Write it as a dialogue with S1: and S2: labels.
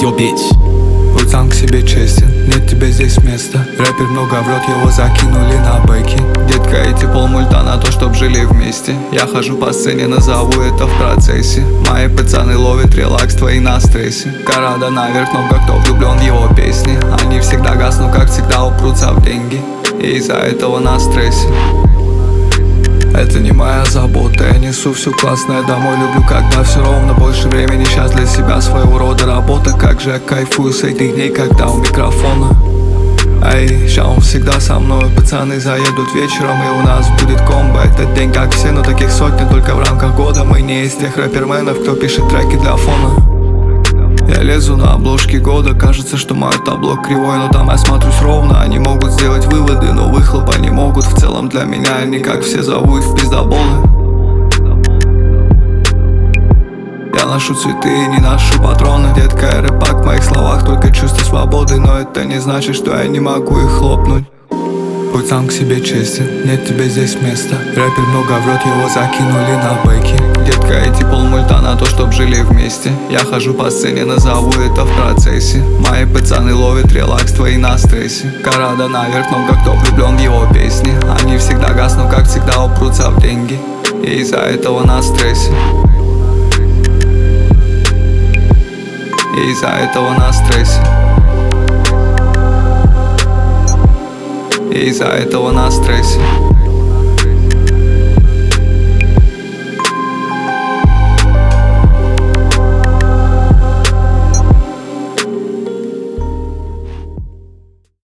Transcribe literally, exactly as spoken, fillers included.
S1: your bitch.
S2: Будь сам к себе честен, нет тебе здесь места. Рэпер много врет, его закинули на бэки. Детка, эти полмульта на то, чтоб жили вместе. Я хожу по сцене, назову это в процессе. Мои пацаны ловят релакс, твои на стрессе. Карада наверх, много кто влюблен в его песни. Они всегда гаснут, как всегда упрутся в деньги. И из-за этого на стрессе. Это не моя забота, я несу все классное домой. Люблю, когда все ровно, больше времени сейчас для себя, своего рода работа. Как же я кайфую с этих дней, когда у микрофона. Эй, ща он всегда со мной. Пацаны заедут вечером, и у нас будет комбо. Этот день как все, но таких сотни только в рамках года. Мы не из тех рэперменов, кто пишет треки для фона. Я лезу на обложки года, кажется, что мой табло кривой, но там я смотрюсь ровно. Они могут сделать выводы, но выхлопа не могут. В целом для меня они, как все, зовут в пиздоболы. Я ношу цветы и не ношу патроны. Детка, я рэпак, в моих словах только чувство свободы. Но это не значит, что я не могу их хлопнуть. Будь сам к себе честен, нет тебе здесь места. Рэпер много врет, его закинули на бэки. Детка, эти полмульта на то, чтоб жили вместе. Я хожу по сцене, назову это в процессе. Мои пацаны ловят релакс, твои на стрессе. Карада наверх, много кто влюблен в его песни. Они всегда гаснут, как всегда упрутся в деньги. И из-за этого на стрессе. И из-за этого на стрессе. И из-за этого на стрессе.